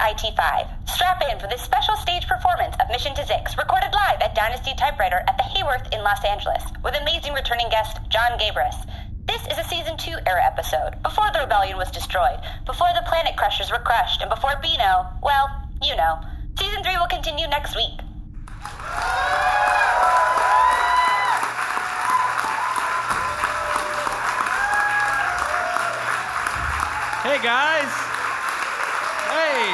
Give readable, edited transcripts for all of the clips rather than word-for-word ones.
IT5. Strap in for this special stage performance of Mission to Zix, recorded live at Dynasty Typewriter at the Hayworth in Los Angeles, with amazing returning guest John Gabris. This is a Season 2 era episode, before the rebellion was destroyed, before the Planet Crushers were crushed, and before Beano, well, you know. Season 3 will continue next week. Hey, guys. Hey.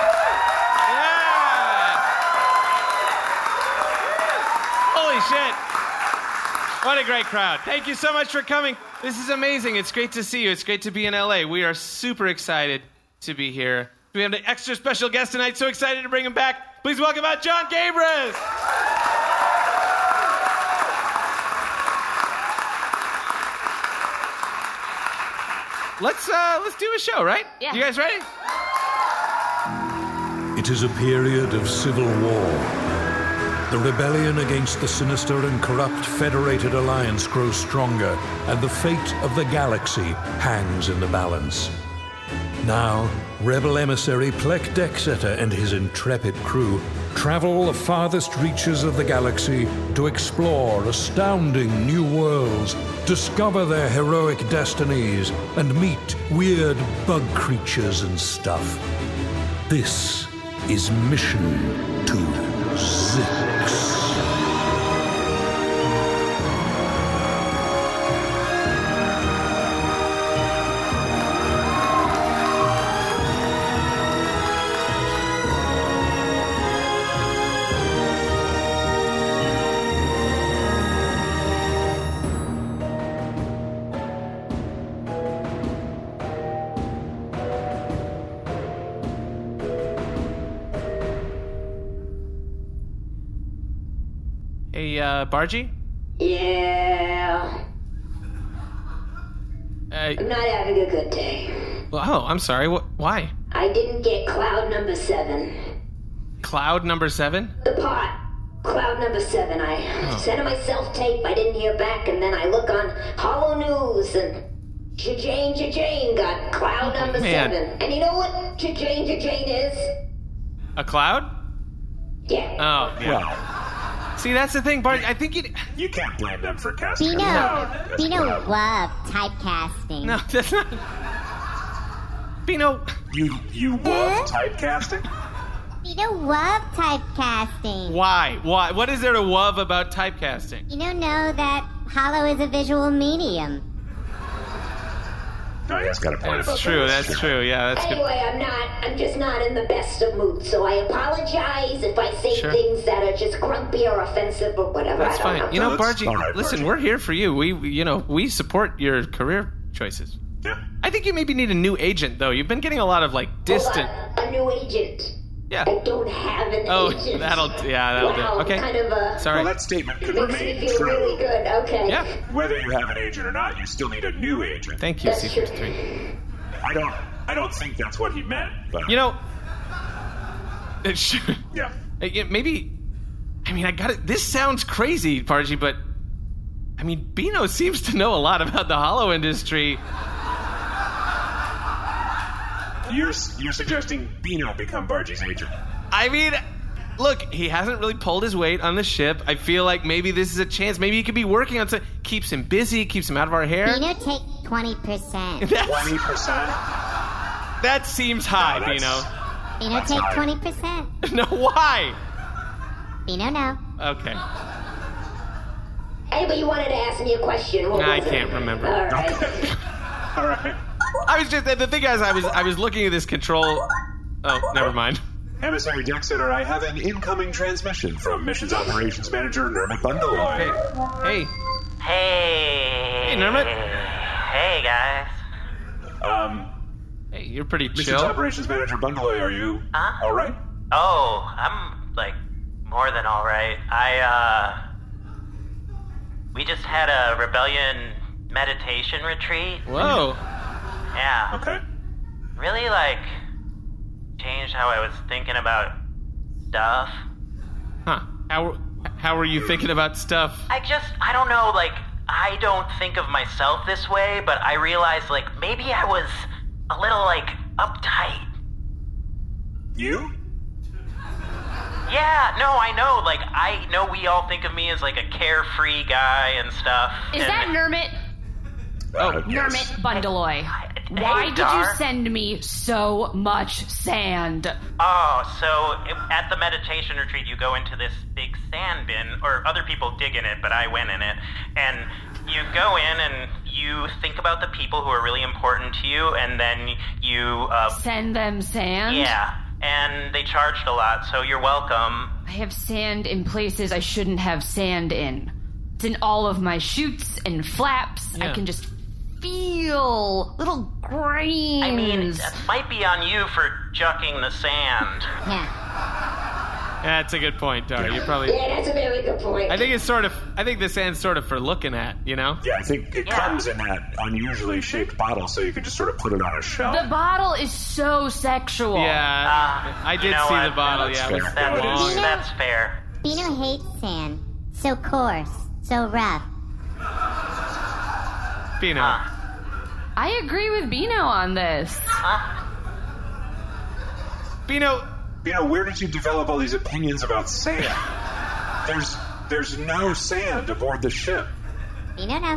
Yeah. Holy shit. What a great crowd. Thank you so much for coming. This is amazing. It's great to see you. It's great to be in LA. We are super excited to be here. We have an extra special guest tonight. So excited to bring him back. Please welcome out John Gabris. Let's do a show, right? Yeah. You guys ready? It is a period of civil war. The rebellion against the sinister and corrupt Federated Alliance grows stronger, and the fate of the galaxy hangs in the balance. Now, rebel emissary Plek Dexeter and his intrepid crew travel the farthest reaches of the galaxy to explore astounding new worlds, discover their heroic destinies, and meet weird bug creatures and stuff. This is Mission to Zix. Bargy? Yeah. I'm not having a good day. Well, oh, I'm sorry. Why? I didn't get cloud number 7. Cloud number 7? The pot. Cloud number 7. I sent it myself tape. I didn't hear back, and then I look on Holo News, and Jajane got cloud number 7. And you know what Jajane is? A cloud? Yeah. Oh, yeah. Well, see, that's the thing, Bart. I think you can't blame them for casting. Bino loved typecasting. No, that's not. Bino. You love typecasting? Bino loved typecasting. Why? What is there to love about typecasting? You don't know that Holo is a visual medium. Oh, he's got a point about that. That's true. Yeah, that's anyway, good. I'm just not in the best of moods, so I apologize if I say things that are just grumpy or offensive or whatever. That's fine. Know. You know, Bargy, right, listen, Bargy. we're here for you. We support your career choices. Yeah. I think you maybe need a new agent, though. You've been getting a lot of, distant... Hold on. A new agent. Yeah. I don't have an agent. That'll do. Okay. Kind of Sorry. Well, that statement could makes me remain feel true. really good. Okay. Yeah. Whether you have an agent or not, you still need a new agent. Thank you, That's Season true. 3. I don't think that's what he meant. But You know... It should... yeah. Maybe... I mean, I got it. This sounds crazy, Bargy, but... I mean, Bino seems to know a lot about the holo industry. You're suggesting Bino become Bargy's agent. I mean, look, he hasn't really pulled his weight on the ship. I feel like maybe this is a chance. Maybe he could be working on something. Keeps him busy, keeps him out of our hair. Bino, take 20%. 20%? That seems high, No, Bino, That's take high. 20%. Bino. No, why? Bino, no. Okay. Hey, but you wanted to ask me a question. What I was it? can't remember. All right. All right. I was just, the thing is, I was looking at this control. Oh, never mind. Emissary Dexeter, I have an incoming transmission from Missions Operations Manager Nermit Bundaloy. Hey. Hey, Nermit. Hey, guys. Hey, you're pretty Missions chill. Operations Manager Bundaloy, are you all right? Oh, I'm, more than all right. We just had a rebellion meditation retreat. Whoa. Yeah. Okay. Really, changed how I was thinking about stuff. Huh. How were you thinking about stuff? I don't know, I don't think of myself this way, but I realized, maybe I was a little, uptight. You? Yeah, no, I know. Like, I know we all think of me as like a carefree guy and stuff. Is that Nermit? Yes. Nermit Bundeloy. Why did Dar. you send me so much sand? Oh, so at the meditation retreat, you go into this big sand bin, or other people dig in it, but I went in it, and you go in and you think about the people who are really important to you, and then you... Send them sand? Yeah, and they charged a lot, so you're welcome. I have sand in places I shouldn't have sand in. It's in all of my chutes and flaps. Yeah. I can just feel little grains. I mean, that might be on you for jucking the sand. Yeah. That's a good point, Dar. You probably... Yeah, that's a very good point. I think the sand's sort of for looking at, you know? Yeah, I think it comes in that unusually shaped bottle, so you can just sort of put it on a shelf. The bottle is so sexual. Yeah, I did know see what? the bottle, That's yeah. fair. It was That long. is. That's fair. Bino hates sand. So coarse. So rough. Bino. I agree with Bino on this. Bino, Where did you develop all these opinions about sand? There's no sand aboard the ship. Bino, no.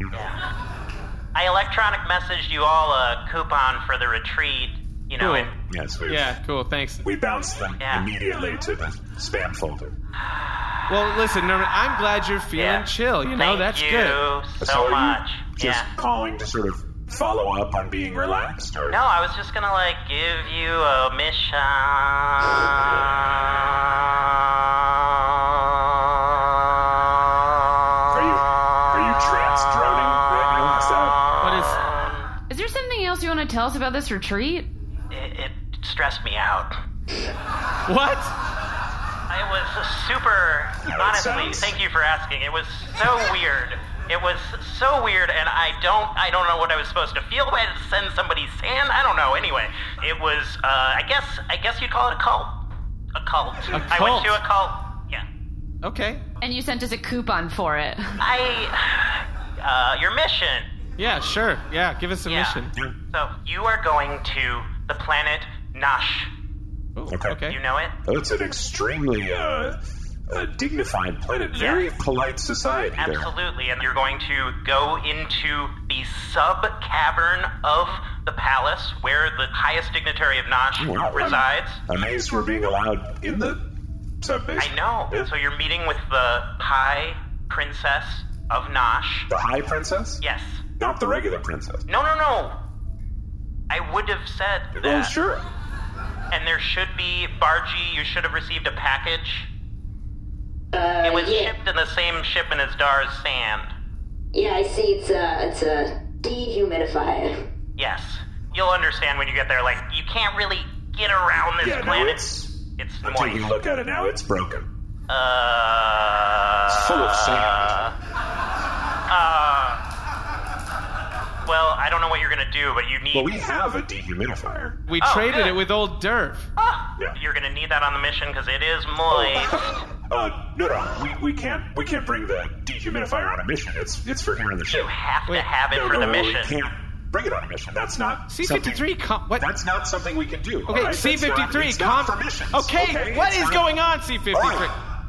I electronic messaged you all a coupon for the retreat, you know, Cool. and Yes, yeah, cool, thanks. we bounced them Yeah. immediately to the spam folder. Well, listen, Norman, I'm glad you're feeling chill, you know? thank That's you good. so are much. you just calling to sort of follow up on being relaxed, or No, I was just gonna, like, give you a mission. Are you trance droning right now? Is that... Is there something else you want to tell us about this retreat? It stressed me out. What? It was super, Yeah, that honestly, sounds- thank you for asking. It was so weird. It was so weird, and I don't know what I was supposed to feel when I had to send somebody sand. I don't know. Anyway, it was, I guess you'd call it a cult. A cult. I went to a cult. Yeah. Okay. And you sent us a coupon for it. Your mission. Yeah, sure. Yeah, give us a mission. So, you are going to the planet Nash. Ooh, Okay. You know it? Oh, it's an extremely dignified planet. Very polite society there. Absolutely, and you're going to go into the sub-cavern of the palace where the highest dignitary of Nash Wow, resides. I'm amazed we're being allowed in the sub-base. I know. Yeah. So you're meeting with the High Princess of Nash. The High Princess? Yes. Not the regular princess. No. I would have said that. Well, sure. And there should be, Bargy, you should have received a package. It was shipped in the same shipment as Dar's sand. Yeah, I see. It's a dehumidifier. Yes. You'll understand when you get there, like, you can't really get around this Yeah, no, planet. it's... It's I'm moist. taking a look at it now. It's broken. It's full of sand. Well, I don't know what you're gonna do, but you need... Well, we have a dehumidifier. We Oh, traded good. it with old Derv. Yeah. You're gonna need that on the mission, because it is moist. No. We can't bring the dehumidifier on a mission. It's for here on the ship. You have Wait, to have it No, for the we mission. can't bring it on a mission. That's not C-53, what? That's not something we can do. Okay, all right? C-53, it's not for missions. Okay, what It's is not- going on, C-53? All right.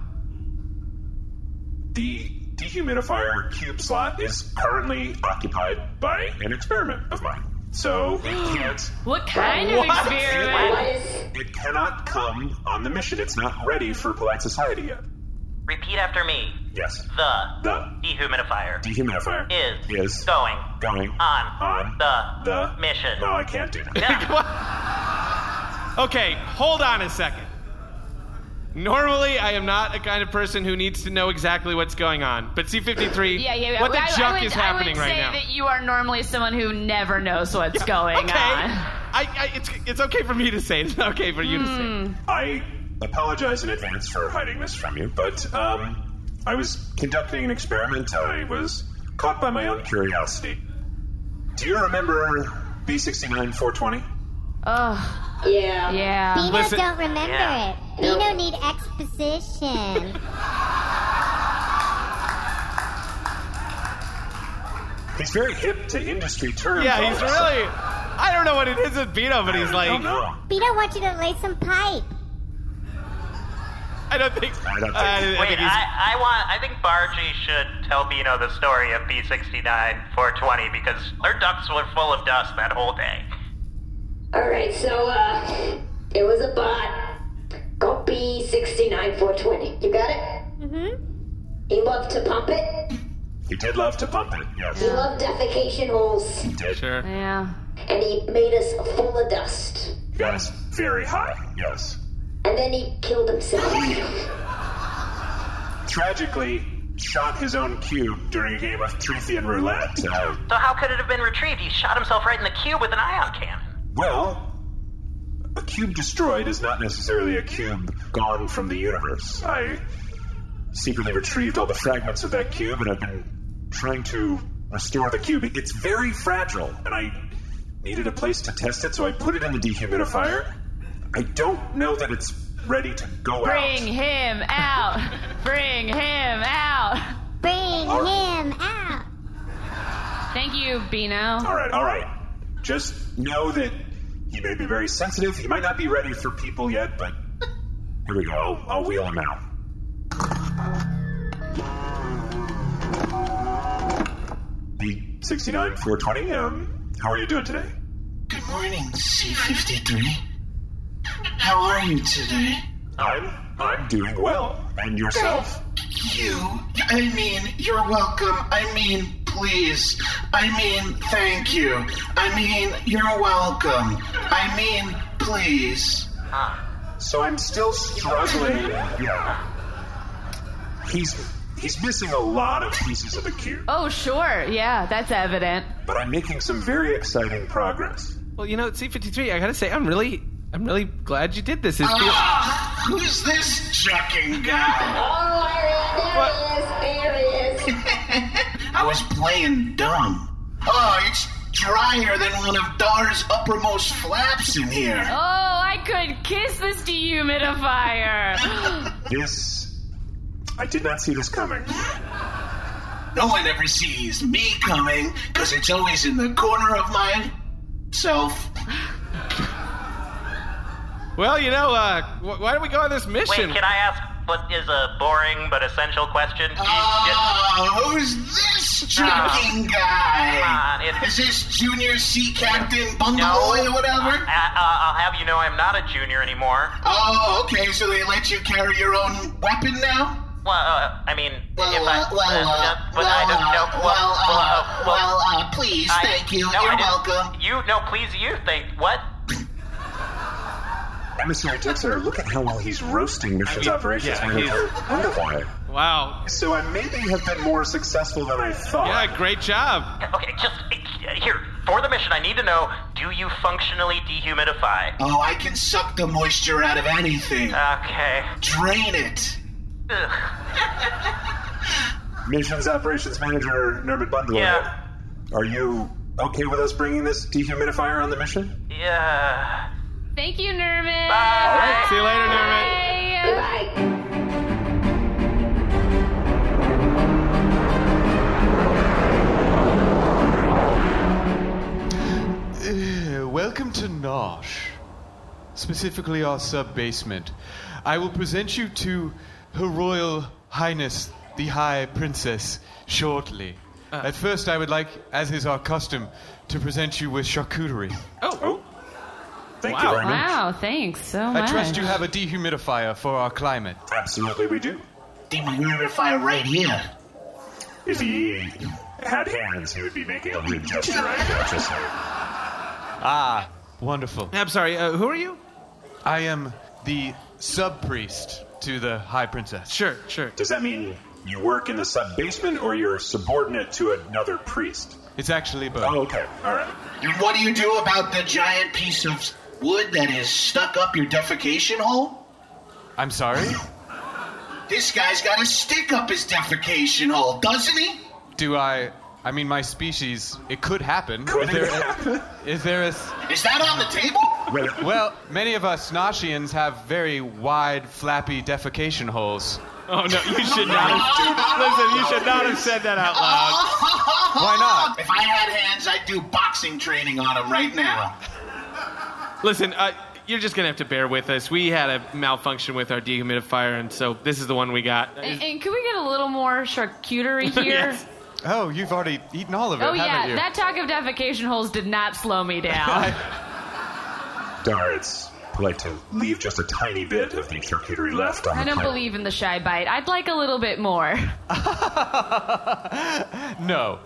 The dehumidifier cube slot is currently occupied by an experiment of mine. So it can't... What kind of What? experiment? What is... It cannot come on the mission. It's not ready for polite society yet. Repeat after me. Yes. The dehumidifier Dehumidifier is going on the mission. No, I can't do that. Yeah. Okay, hold on a second. Normally, I am not a kind of person who needs to know exactly what's going on. But C-53, Yeah. what the I junk would, is happening right now? I would say that you are normally someone who never knows what's going Okay, on. it's okay for me to say. It's not okay for you to say. I apologize in advance for hiding this from you, but I was conducting an experiment. I was caught by my own curiosity. Do you remember B-69-420? Ugh. Yeah. Bino Listen- don't remember Yeah. it. Bino need exposition. He's very hip to industry terms. Yeah, all he's of a sudden. I don't know what it is with Beano, but he's like... Beano wants you to lay some pipe. I don't think... Wait, I think Bargy should tell Beano the story of B69-420 because her ducks were full of dust that whole day. Alright, so, it was a bot called B69-420. You got it? Mm-hmm. He loved to pump it. He did love to pump it, yes. He loved defecation holes. He did. Sure. Yeah. And he made us full of dust. He got us very high, yes. And then he killed himself. Tragically, shot his own cube during a game of Truthian roulette. So how could it have been retrieved? He shot himself right in the cube with an ion cannon. Well, a cube destroyed is not necessarily a cube gone from the universe. I secretly retrieved all the fragments of that cube, and I've been trying to restore the cube. It's very fragile, and I needed a place to test it, so I put it in the dehumidifier. I don't know that it's ready to go Bring him out! Bring him out! Bring him out! Thank you, Beano. All right. Just know that he may be very sensitive. He might not be ready for people yet, but here we go. I'll wheel him out. The 69-420, how are you doing today? Good morning, C-53. How are you today? I'm doing well. And yourself? You're welcome. Please. Thank you. You're welcome. Please. So I'm still struggling. Yeah. He's missing a lot of pieces of the cube. Oh, sure. Yeah, that's evident. But I'm making some very exciting progress. Well, C-53, I gotta say, I'm really glad you did this. Who's this checking guy? Oh, there he is. I was playing dumb. Oh, it's drier than one of Dar's uppermost flaps in here. Oh, I could kiss this dehumidifier. I did not see this coming. No one ever sees me coming, because it's always in the corner of myself. Well, why don't we go on this mission? Wait, can I ask what is a boring but essential question? Who's this drinking guy? Come on, is this Junior Sea Captain Bungalow or whatever? I'll have you know I'm not a junior anymore. Oh, okay, so they let you carry your own weapon now? Please, thank you. You're welcome. Please, you think what? Emissary Dixer, look at how well he's roasting Mission's operations manager. Wow. So I maybe have been more successful than I thought. Yeah, great job. Okay, just here for the mission. I need to know: do you functionally dehumidify? Oh, I can suck the moisture out of anything. Okay. Drain it. Ugh. Mission's operations manager, Nerman Bundler. Yeah. Are you okay with us bringing this dehumidifier on the mission? Yeah. Thank you, Nerman. Bye. All right, see you later, Nerman. Welcome to Nosh, specifically our sub-basement. I will present you to Her Royal Highness, the High Princess, shortly. At first, I would like, as is our custom, to present you with charcuterie. Oh. Thank you very much. Wow, thanks so much. I trust you have a dehumidifier for our climate. Absolutely, we do. Dehumidifier right here. If he had hands, he would be making a lewd gesture right now. Just saying. Ah, wonderful. I'm sorry, who are you? I am the sub-priest to the High Princess. Sure. Does that mean you work in the sub-basement, or you're subordinate to another priest? It's actually both. Oh, okay. All right. And what do you do about the giant piece of wood that is stuck up your defecation hole? I'm sorry? This guy's got a stick up his defecation hole, doesn't he? I mean, my species, it could happen. Could it happen? Is there Is that on the table? Well, many of us Noshians have very wide, flappy defecation holes. Oh, no, you should not have... Listen, you should not have said that out loud. Why not? If I had hands, I'd do boxing training on them right now. Listen, you're just going to have to bear with us. We had a malfunction with our dehumidifier, and so this is the one we got. And can we get a little more charcuterie here? Yes. Oh, you've already eaten all of it, haven't you? That talk of defecation holes did not slow me down. Dar, it's polite to leave just a tiny bit of the charcuterie left on the I don't plate. believe in the shy bite. I'd like a little bit more. No.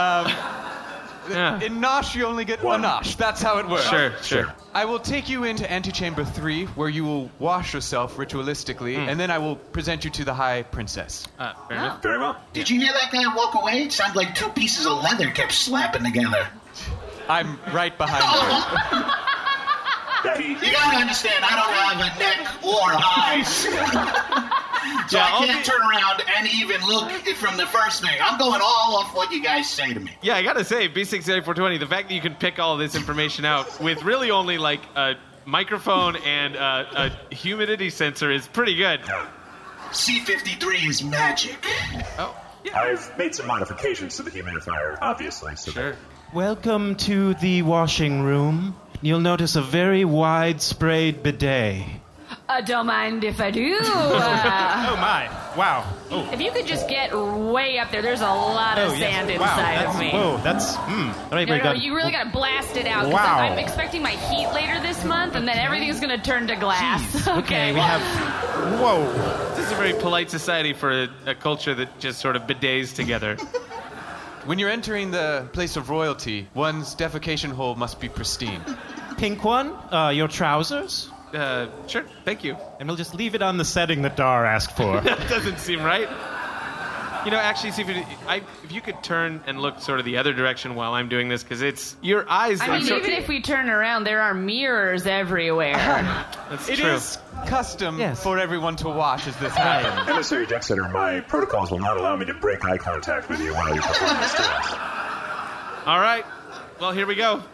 In Nosh, you only get a Nosh. That's how it works. Sure. I will take you into Antechamber 3, where you will wash yourself ritualistically, and then I will present you to the High Princess. Fair enough. Very well. Did you hear that guy walk away? It sounded like two pieces of leather kept slapping together. I'm right behind you. You gotta understand, I don't have a neck or eyes. So I can't turn around and even look from the first thing. I'm going all off what you guys say to me. Yeah, I gotta say, B68420, the fact that you can pick all this information out with really only like a microphone and a humidity sensor is pretty good. C-53 is magic. Oh, yeah. I've made some modifications to the humidifier, obviously. So Sure. Welcome to the washing room. You'll notice a very wide-sprayed bidet. Don't mind if I do. Oh, my. Wow. Oh. If you could just get way up there, there's a lot of sand inside of me. Whoa, that's... No, you really got to blast it out. 'Cause Wow. I'm expecting my heat later this month, and then everything's going to turn to glass. Okay, we have... Whoa. This is a very polite society for a culture that just sort of bidets together. When you're entering the place of royalty, one's defecation hole must be pristine. Pink one, your trousers? Sure, thank you. And we'll just leave it on the setting that Dar asked for. That doesn't seem right. You know, actually, see if you could turn and look sort of the other direction while I'm doing this, because it's your eyes. I mean, even if we turn around, there are mirrors everywhere. That's It true. is custom for everyone to watch as this happens. Emissary Dexter, my protocols will not allow me to break eye contact with you while you perform this dance. All right. Well, here we go.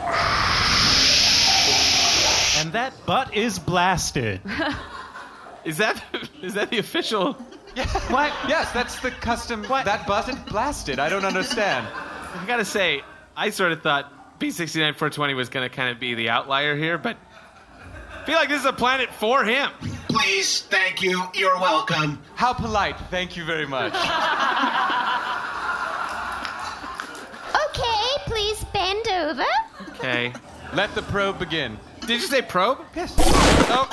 And that butt is blasted. Is that the official? What? Yes, that's the custom. What? That button blasted. I don't understand. I gotta say, I sort of thought B69420 was gonna kind of be the outlier here, but I feel like this is a planet for him. Please, thank you. You're welcome. How polite. Thank you very much. Okay, please bend over. Okay. Let the probe begin. Did you say probe? Yes. Oh.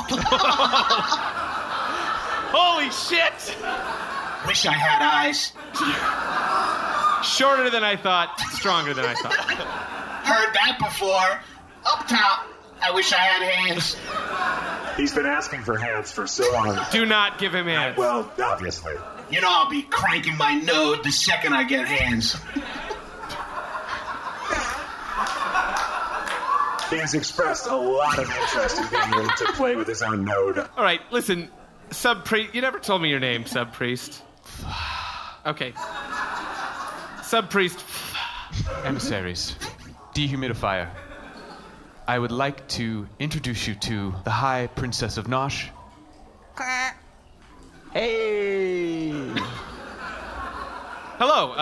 Holy shit! Wish I had eyes. Shorter than I thought, stronger than I thought. Heard that before. Up top, I wish I had hands. He's been asking for hands for so long. Do not give him hands. Well, obviously. You know I'll be cranking my node the second I get hands. He has expressed a lot of interest in being able to play with his own node. All right, listen, Sub-Priest. You never told me your name, Sub-Priest. Okay. Sub-Priest. Emissaries. Dehumidifier. I would like to introduce you to the High Princess of Nosh. Hey! Hello,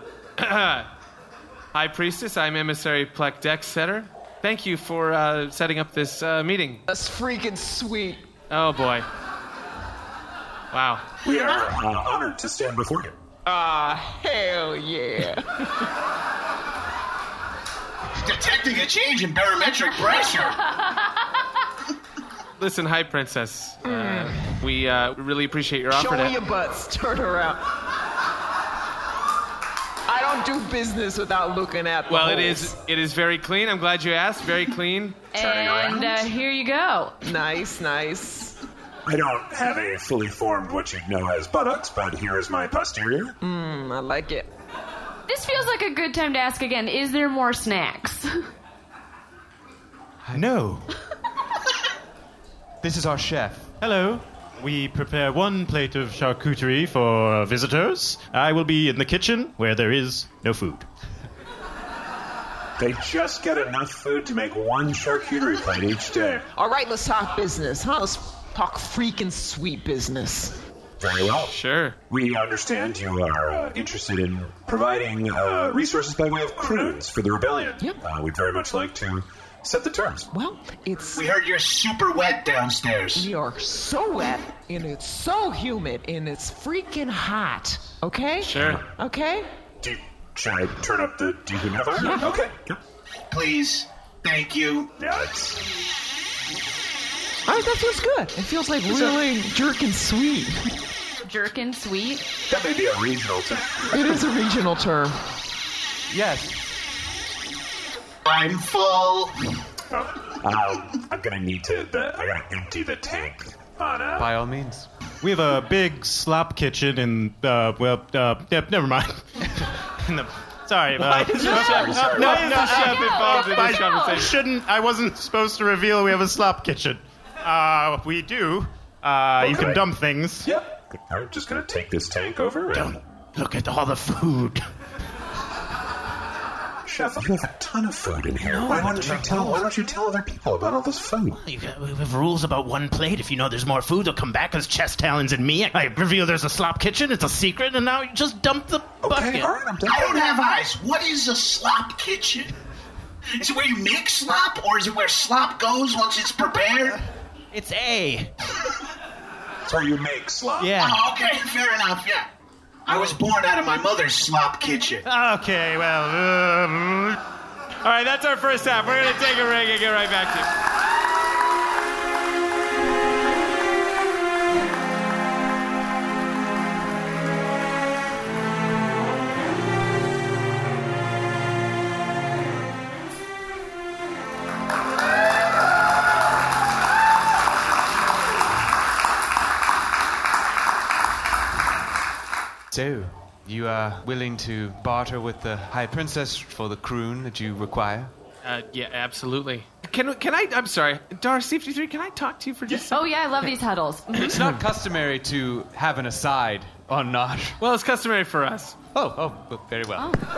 High Priestess. I'm Emissary Plek Dexter. Thank you for setting up this meeting. That's freaking sweet. Oh, boy. Wow. We are honored to stand before you. Hell yeah. Detecting a change in barometric pressure. Listen, High Princess. We really appreciate your offer. Show me your butts. Turn around. I don't do business without looking at the holes. It is very clean. I'm glad you asked. Very clean. And here you go. Nice. I don't have a fully formed what you'd know as buttocks, but here is my posterior. I like it. This feels like a good time to ask again, is there more snacks? No. This is our chef. Hello. We prepare one plate of charcuterie for visitors. I will be in the kitchen where there is no food. They just get enough food to make one charcuterie plate each day. All right, let's talk business, huh? Let's talk freaking sweet business. Very well. Sure. We understand you are interested in providing resources by way of croons for the rebellion. Yep. We'd very much like to set the terms. Well, it's... We heard you're super wet downstairs. We are so wet, and it's so humid, and it's freaking hot. Okay? Sure. Okay? Should I turn up the dehumidifier? Yeah. Okay. Please. Thank you. Yeah, it's... All right, that feels good. It feels like really jerkin sweet. Jerkin sweet? That may be a regional term. It is a regional term. Yes. I'm full. I'm gonna need to. I gotta empty the tank. By all means. We have a big slop kitchen in, never mind. Sorry. Why is the chef involved in this conversation? I wasn't supposed to reveal we have a slop kitchen. We do. You can dump things. Yep. I'm just gonna take this tank over. Don't look at all the food. Chef, you have a ton of food in here. Why don't you tell other people about all this food? We have rules about one plate. If you know there's more food, they'll come back as chest talons and me. I reveal there's a slop kitchen. It's a secret, and now you just dump the bucket. Okay, all right, I'm done. I don't have eyes. What is a slop kitchen? Is it where you make slop, or is it where slop goes once it's prepared? It's A. It's where you make slop. Yeah. Oh, okay, fair enough, yeah. I was born out of my mother's slop kitchen. Okay, well... All right, that's our first half. We're going to take a break and get right back to it. So, you are willing to barter with the High Princess for the croon that you require? Yeah, absolutely. Can I? I'm sorry, Darcy 53. Can I talk to you for just a second? Oh yeah, I love these huddles. It's not customary to have an aside on Nosh. Well, it's customary for us. Oh, very well. Oh.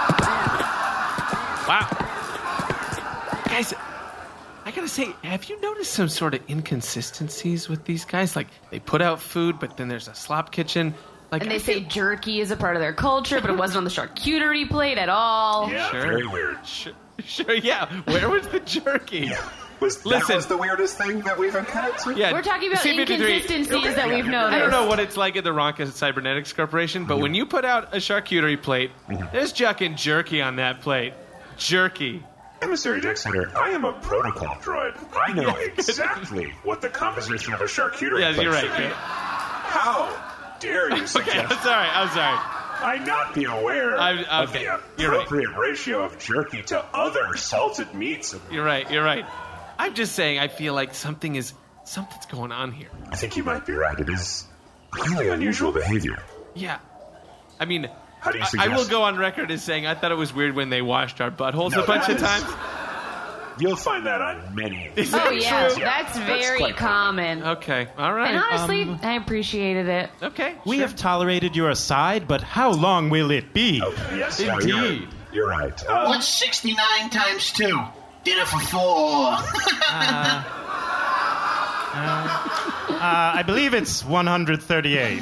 Wow. Guys, I gotta say, have you noticed some sort of inconsistencies with these guys? Like, they put out food, but then there's a slop kitchen. Like, And they say jerky is a part of their culture, but it wasn't on the charcuterie plate at all. Yeah, Sure. very weird. Sure, yeah. Where was the jerky? That was the weirdest thing that we've encountered? Yeah, We're talking about C53. inconsistencies that we've noticed. I don't know what it's like at the Ronca Cybernetics Corporation, but when you put out a charcuterie plate, there's jucking jerky on that plate. Jerky. Emissary Dexter, I am a protocol droid. I know exactly what the composition of a charcuterie plate you're right. should be. Yeah. How dare you suggest Okay, I'm sorry. I not be aware of the appropriate ratio of jerky to other salted meats? You're right. I'm just saying I feel like something's going on here. I think you might be right. It is highly unusual behavior. Yeah. I mean, How do you I suggest? will go on record as saying I thought it was weird when they washed our buttholes a bunch of times. You'll find that on many. Is Oh that yeah, true? that's very quite common. Okay, all right. And honestly, I appreciated it. Okay, We sure. have tolerated your aside, but how long will it be? Okay, yes, Indeed. You're right. What's 69 times 2? Did it for 4. I believe it's 138.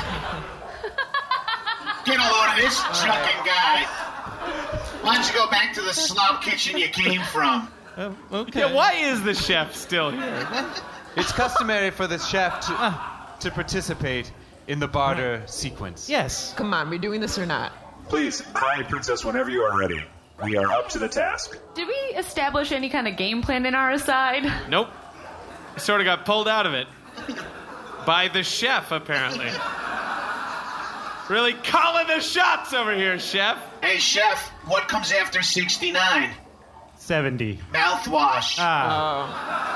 Get a load of this chucking guy. Why don't you go back to the slop kitchen you came from? Okay. Yeah, why is the chef still here? It's customary for the chef to participate in the barter sequence. Yes. Come on, we doing this or not? Please, High Princess, whenever you are ready. We are up to the task. Did we establish any kind of game plan in our aside? Nope. I sort of got pulled out of it. By the chef, apparently. Really calling the shots over here, chef. Hey, chef, what comes after 69? 70. Mouthwash. Ah.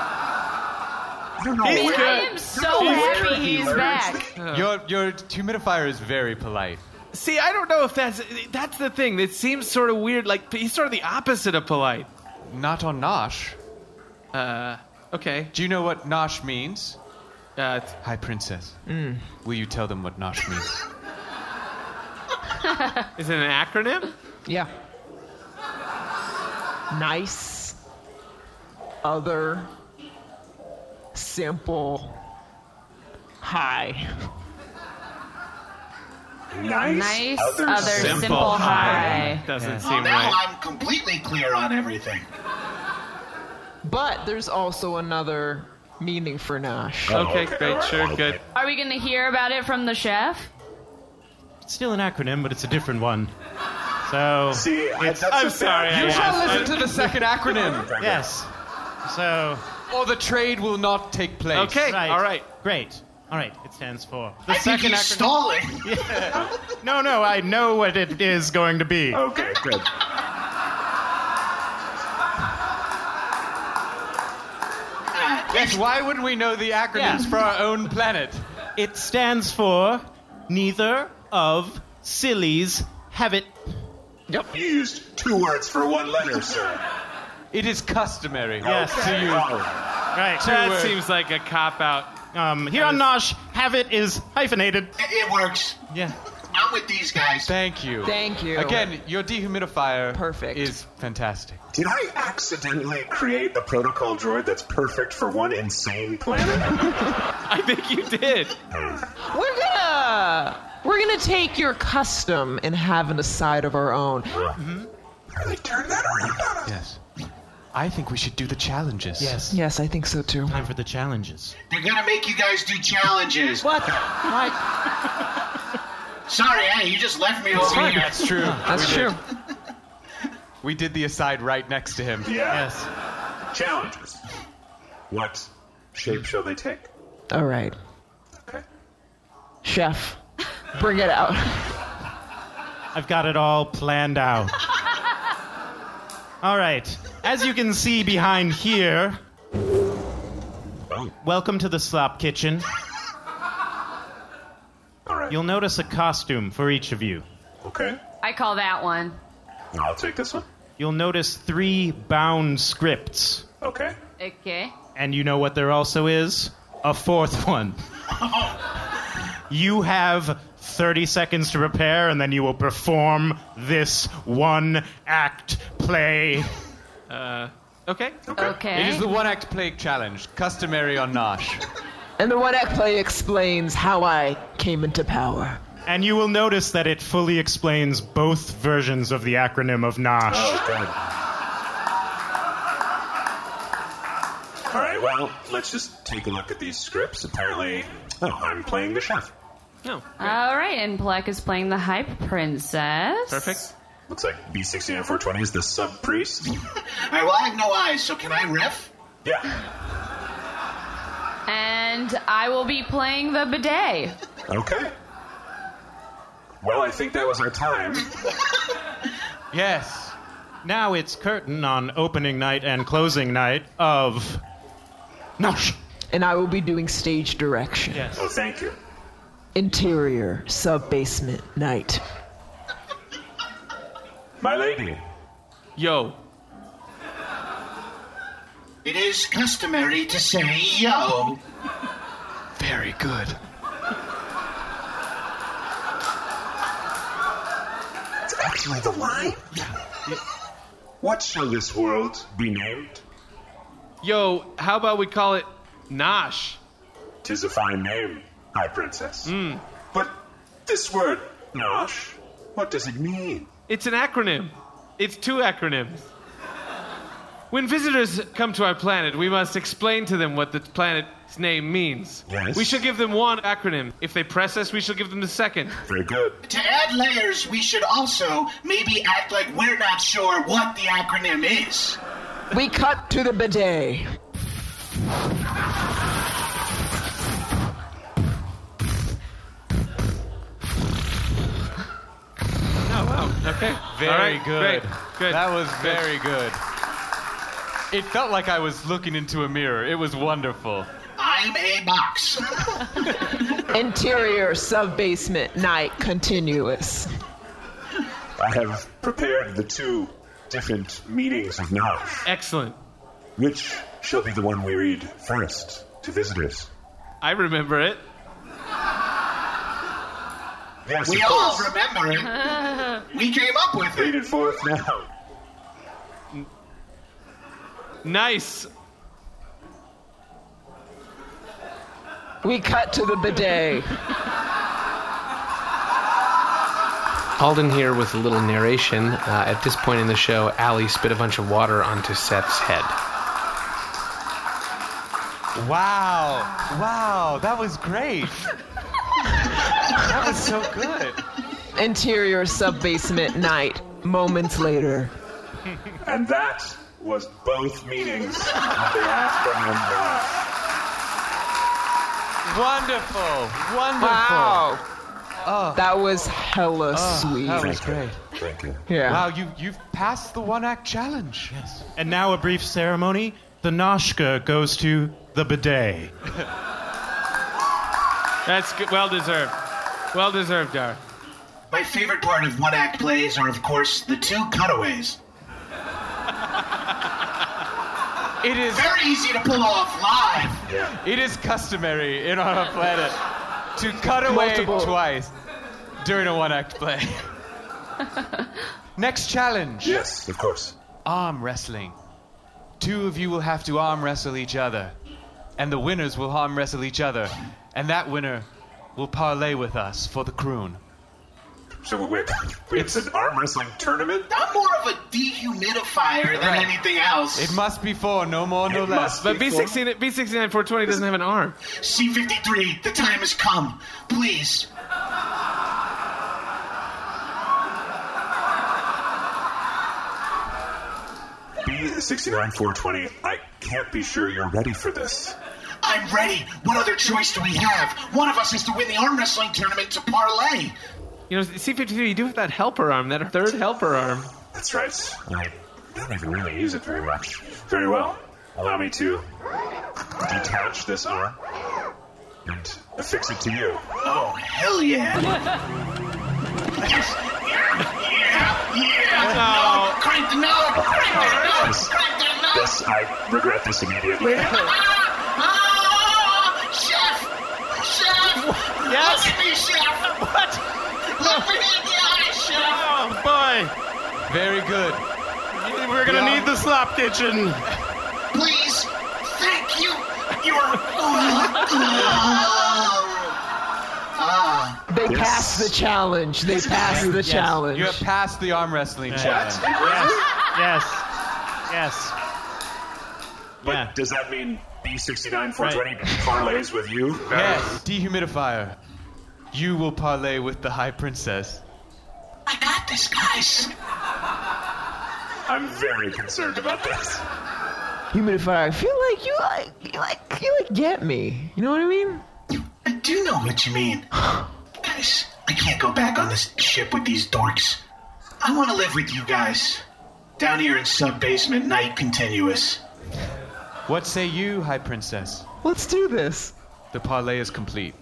I don't know I where. am so happy he's back. Your humidifier is very polite. See, I don't know if that's the thing. It seems sort of weird. Like, he's sort of the opposite of polite. Not on Nosh. Okay. Do you know what Nosh means? It's- High Princess. Will you tell them what Nosh means? Is it an acronym? Yeah. Nice. Other. Simple. High. Nice other simple high. Doesn't seem Well, now right. I'm completely clear on everything. But there's also another meaning for Nosh. Okay, great, sure, good. Are we going to hear about it from the chef? It's still an acronym, but it's a different one. So. See, I'm sorry. You shall listen to the second acronym. Yes. So. Or the trade will not take place. Okay, Right. all right. Great. All right. It stands for. I think he's stalling. No, I know what it is going to be. Okay, good. Yes, why wouldn't we know the acronyms for our own planet? It stands for neither of sillies have it. You used 2 words for 1 letter, sir. It is customary. Yes. To use. Right. That seems like a cop-out. Here on Nosh, have it is hyphenated. It works. Yeah. I'm with these guys. Thank you. Thank you. Again, your dehumidifier Perfect. is fantastic. Did I accidentally create a protocol droid that's perfect for 1 insane planet? I think you did. We're gonna take your custom and have an aside of our own. Really turned that around on us. Yes. I think we should do the challenges. Yes. Yes, I think so too. Time for the challenges. They're gonna make you guys do challenges. What? Sorry, hey, you just left me over here. That's true. That's true. We did the aside right next to him. Yeah. Yes. Challenges. What shape shall they take? All right, Okay. chef, bring it out. I've got it all planned out. All right. As you can see behind here, welcome to the Slop Kitchen. All right. You'll notice a costume for each of you. Okay. I call that one. I'll take this one. You'll notice 3 bound scripts. Okay. Okay. And you know what there also is? A 4th one. You have 30 seconds to prepare, and then you will perform this 1-act play. Okay. Okay. It is the 1-act play challenge, customary on Nosh. And the 1-act play explains how I came into power. And you will notice that it fully explains both versions of the acronym of Nosh. Oh, good. All right, well, let's just take a look at these scripts. Apparently, I'm playing the chef. No. All right, and Plek is playing the Hype Princess. Perfect. Looks like B69-420 is the sub-priest. All right, well, I have no eyes, so can I riff? Yeah. And I will be playing the bidet. Okay. Well, I think that was our time. Yes. Now it's curtain on opening night and closing night of Nosh. And I will be doing stage direction. Yes. Oh, thank you. Interior, sub-basement, night. My lady. Yo. It is customary to say yo. Very good. It's actually the line. What shall this world be named? Yo, how about we call it Nosh? 'Tis a fine name, High Princess. But this word, Nosh, what does it mean? It's an acronym. It's 2 acronyms. When visitors come to our planet, we must explain to them what the planet's name means. Yes. We shall give them 1 acronym. If they press us, we shall give them the 2nd. Very good. To add layers, we should also maybe act like we're not sure what the acronym is. We cut to the bidet. Oh, wow. Okay. Very All right, good. Good. That was very good. It felt like I was looking into a mirror. It was wonderful. I'm a box. Interior, sub-basement, night, continuous. I have prepared the 2 different meanings of Nosh. Excellent. Which shall be the one we read first to visitors? I remember it. Yes, We of all course. remember it. We came up with Read it. it forth now. Nice. We cut to the bidet. Alden here with a little narration. At this point in the show, Allie spit a bunch of water onto Seth's head. Wow, that was great. That was so good. Interior sub-basement night, moments later. And that was both meetings of the Astronom Wonderful. Wow. Oh. That was hella sweet. That was great. Thank you. Yeah. Wow, you've passed the one-act challenge. Yes. And now a brief ceremony. The Noshka goes to the bidet. That's good. Well deserved. Well deserved, Dar. My favorite part of one-act plays are, of course, the two cutaways. It is very easy to pull off live. It is customary in our planet to cut away twice during a one-act play. Next challenge. Yes, of course. Arm wrestling. 2 of you will have to arm wrestle each other, and the winners will arm wrestle each other, and that winner will parlay with us for the croon. So it's an arm wrestling tournament? I'm more of a dehumidifier than anything else. It must be 4, no more, no less. But B69 420 doesn't have an arm. C-53, the time has come. Please. B69 420, I can't be sure you're ready for this. I'm ready. What other choice do we have? One of us has to win the arm wrestling tournament to parlay. You know, C-53, you do have that helper arm, that third helper arm. That's right. I don't even really use it very much. Very well. Allow me to detach this arm and affix it to you. Oh, hell yeah. Yeah. No, crank the nose. Crank that nose. Yes, I regret this immediately. Chef! Yes? Look at me, Chef! What? Look me in the eye, Chef! Oh, boy. Very good. We're going to need the slop kitchen. Please, thank you. You're... They passed the challenge. They passed the challenge. You have passed the arm wrestling challenge. Yes. But does that mean B69 420 parlays with you? Yes, dehumidifier. You will parlay with the High Princess. I got this, guys. I'm very concerned about this. Humidifier, I feel like you get me. You know what I mean? I do know what you mean. Guys, I can't go back on this ship with these dorks. I want to live with you guys. Down here in sub-basement, night continuous. What say you, High Princess? Let's do this. The parlay is complete.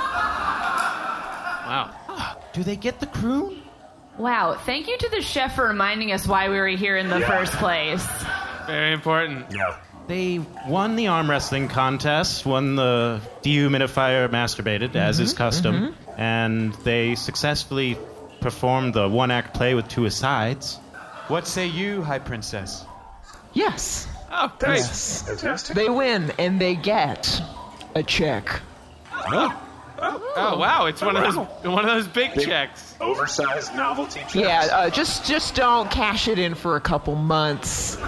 Wow. Do they get the croon? Wow, thank you to the chef for reminding us why we were here in the first place. Very important. Yeah. They won the arm wrestling contest, won the dehumidifier masturbated, as is custom, and they successfully performed the one-act play with 2 asides. What say you, High Princess? Yes. Oh, great. Yes. Fantastic. They win, and they get a check. Oh, wow. It's one of those big checks. Oversized novelty checks. Yeah, just don't cash it in for a couple months.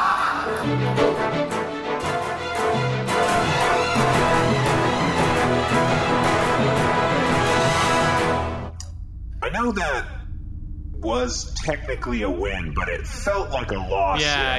I know that was technically a win, but it felt like a loss. Yeah.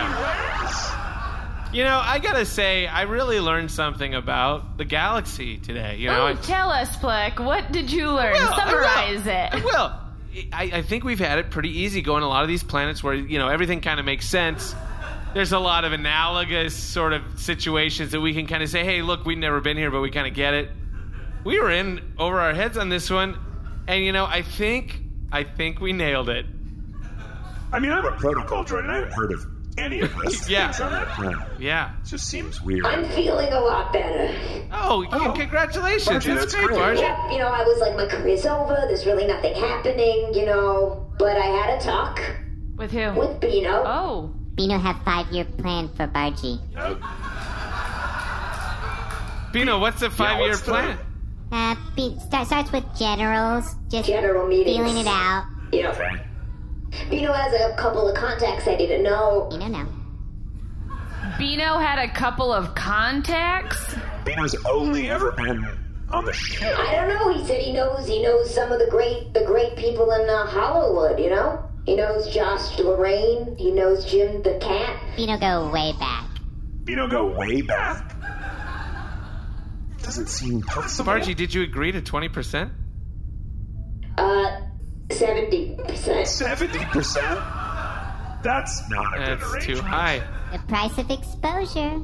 You know, I gotta say, I really learned something about the galaxy today. You know, Tell us, Pleck. What did you learn? Summarize it. I will. I think we've had it pretty easy going a lot of these planets where, you know, everything kind of makes sense. There's a lot of analogous sort of situations that we can kind of say, hey, look, we've never been here, but we kind of get it. We were in over our heads on this one, and, you know, I think we nailed it. I mean, I'm a protocol droid, and I haven't heard of any of this. Things on that planet. Yeah. It just seems weird. I'm feeling a lot better. Oh, congratulations. Bargy, That's that's great, great. Bargy. Yeah, you know, I was like, my career's over, there's really nothing happening, you know, but I had a talk. With who? With Bino. Oh. Bino have 5-year plan for Bargy. Bino, what's the 5-year plan? Starts with generals, just General meetings. feeling it out. You know, Bino has a couple of contacts I didn't know. You know. Bino had a couple of contacts? Bino's only ever been on the ship. I don't know. He said he knows some of the great people in Hollywood, you know? He knows Josh Lorraine. He knows Jim the Cat. Bino go way back. Bino go way back? Doesn't seem possible. Spargy, did you agree to 20%? 70%. 70%? That's not a good That's arrangement. too high. The price of exposure.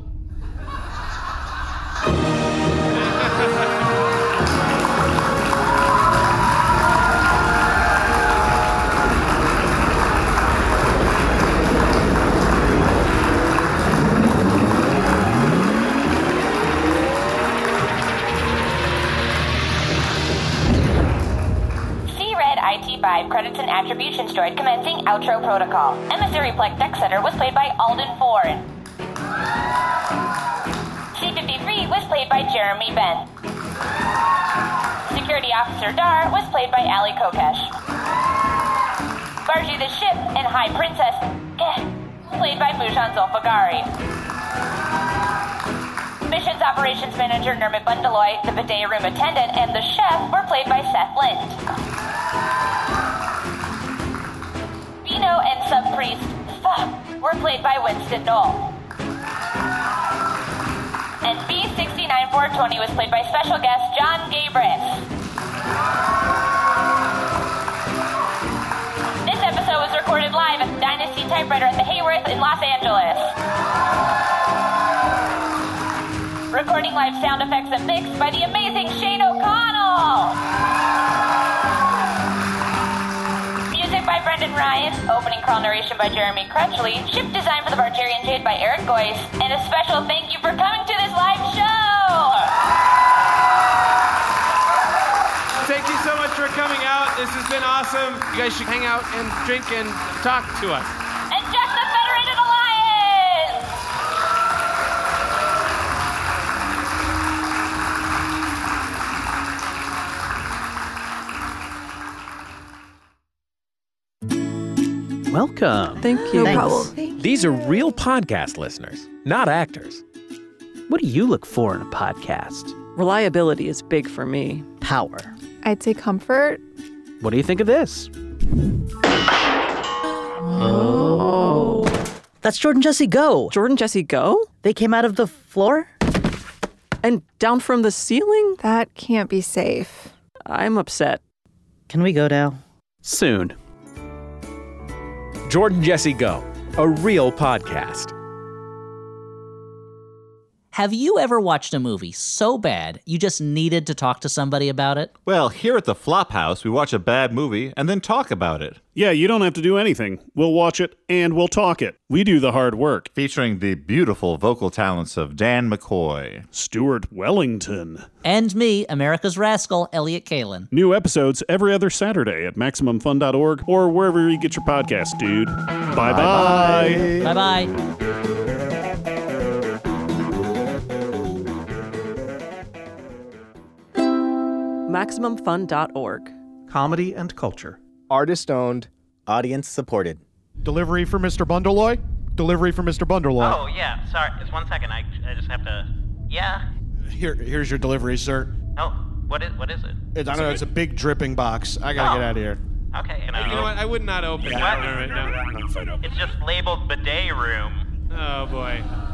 C-Red IT5 credits an attribution droid commencing outro protocol. Emissary Plek Deck Center was played by Alden Ford. C-53 was played by Jeremy Benn. Security Officer Dar was played by Ali Kokesh. Barji the Ship and High Princess played by Mujan Zulfagari. Missions Operations Manager Nermit Bundaloy, the bidet room attendant, and the chef were played by Seth Lind. Bino and Sub-Priest were played by Winston Knoll. And B69420 was played by special guest John Gabris. This episode was recorded live at the Dynasty Typewriter at the Hayworth in Los Angeles. Recording live sound effects and mixed by the amazing Shane O'Connell. Music by Brendan Ryan, opening crawl narration by Jeremy Crutchley, ship design for the Bargerian Jade by Eric Goyce, and a special thank you for coming to this live show! Thank you so much for coming out. This has been awesome. You guys should hang out and drink and talk to us. And just the Federated Alliance! Welcome. Thank you. No problem. These are real podcast listeners, not actors. What do you look for in a podcast? Reliability is big for me. Power. I'd say comfort. What do you think of this? Oh. That's Jordan Jesse Go. Jordan Jesse Go? They came out of the floor? And down from the ceiling? That can't be safe. I'm upset. Can we go now? Soon. Jordan Jesse Go, a real podcast. Have you ever watched a movie so bad you just needed to talk to somebody about it? Well, here at the Flophouse, we watch a bad movie and then talk about it. Yeah, you don't have to do anything. We'll watch it and we'll talk it. We do the hard work. Featuring the beautiful vocal talents of Dan McCoy, Stuart Wellington, and me, America's Rascal, Elliot Kalin. New episodes every other Saturday at MaximumFun.org or wherever you get your podcast, dude. Bye-bye. Bye-bye. MaximumFun.org. Comedy and culture. Artist-owned, audience-supported. Delivery for Mr. Bundleloy? Delivery for Mr. Bundleloy. Oh, yeah. Sorry. Just 1 second. I just have to... Yeah? Here's your delivery, sir. Oh, what is it? I don't know. It's a big dripping box. I gotta get out of here. Okay. You know what? I would not open that right now. It's just labeled bidet room. Oh, boy.